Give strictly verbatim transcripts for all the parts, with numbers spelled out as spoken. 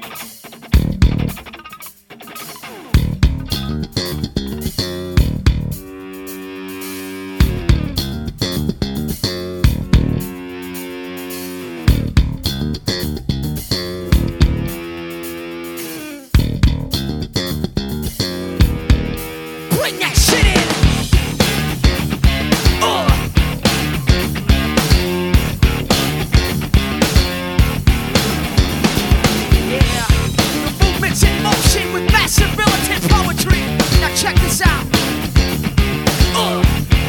Bring that shit in. Uh. Yeah, the movement's in motion with massive militant poetry. Now check this out. Uh.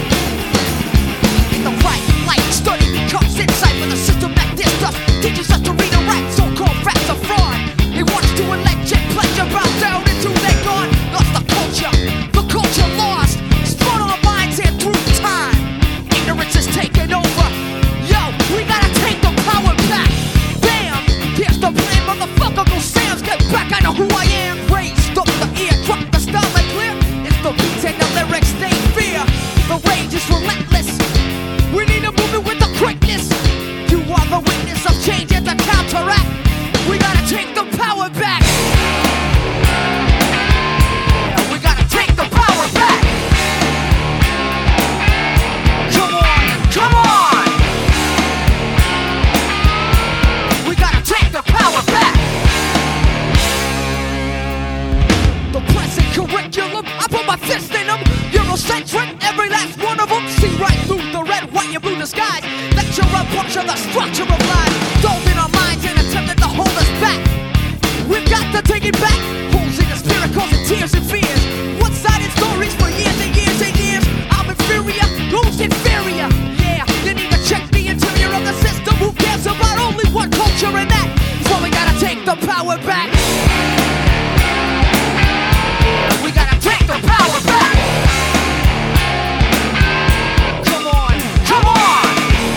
The right light study becomes insight for the system that dissed us. Teaches us to read and write, so-called facts are fraud. They want us to elect and pleasure bow down into their God. Lost the culture, the culture lost. Spun our minds here through time. Ignorance is taking over. Yo, we gotta take the power back. Bam, here's the plan, motherfucker. Go Sam's, get back. I know who I am. Raised up the ear, drop the style and clear. It's the beats and the lyrics they fear. The rage is relentless. We need a movement with the quickness. You are the witness of change and the counteract. We gotta take the power back. We gotta take the power back. Come on, come on. We gotta take the power back. The present curriculum, I put my fist in them. Eurocentric, every last one of them. See right through the red, white, and blue disguise. Lecture up, puncture the structure of life. Dove in our minds and attempted to hold us back. We've got to take it back. Holes in the spirit causing tears and fears. One-sided stories for years and years and years. I'm inferior, who's inferior? Yeah, you need to check the interior of the system. Who cares about only one culture and that? So we gotta take the power back. We gotta take the power back. Come on, come on.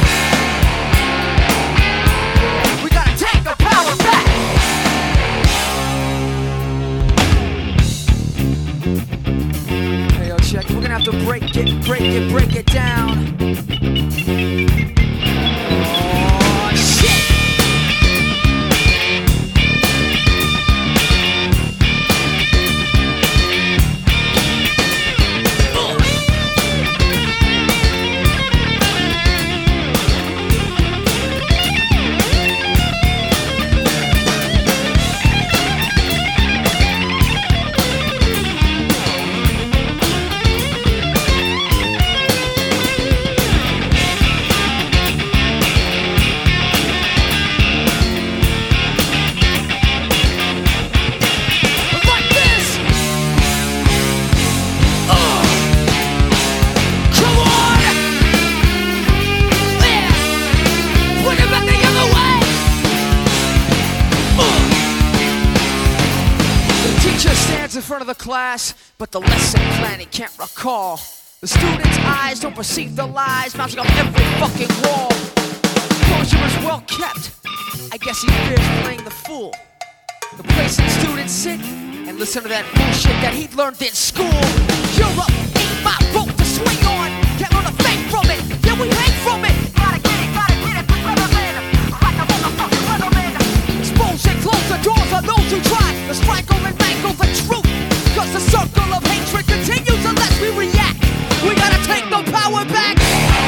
We gotta take the power back. Hey, yo, check. We're gonna have to break it, break it, break it down. Oh, shit. Like this. Uh. Come on. Yeah. Put it back the other way. Uh. The teacher stands in front of the class, but the lesson plan he can't recall. The students' eyes don't perceive the lies bouncing off every fucking wall. Composure is well kept. I guess he fears playing the fool. The place the students sit and listen to that bullshit that he learned in school. Europe ain't my boat to swing on. Can't learn a thing from it. Yeah, we hang from it. Gotta get it, gotta get it. Weatherman, like a motherfucking weatherman. Expose and close the doors on those who try to strangle and mangle the truth. Cause the circle of hatred continues unless we react. We gotta take the power back.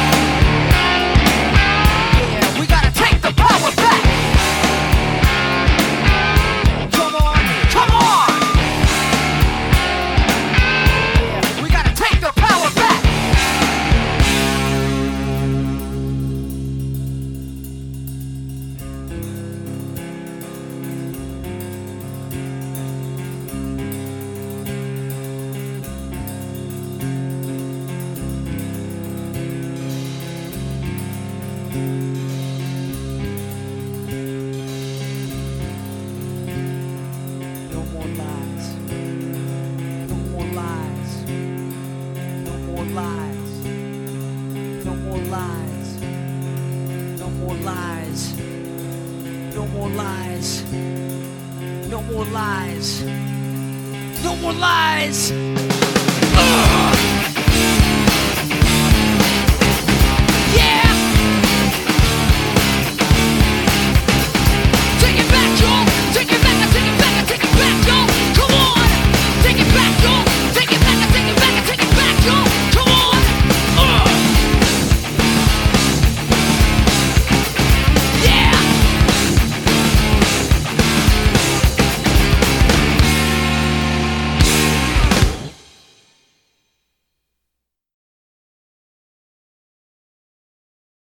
Yeah, we gotta take the power back. Come on, come on. Yeah, we gotta take the power back. No more lies. No more lies. No more lies. No more lies. No more lies. No more lies. No more lies. No more lies. Ugh!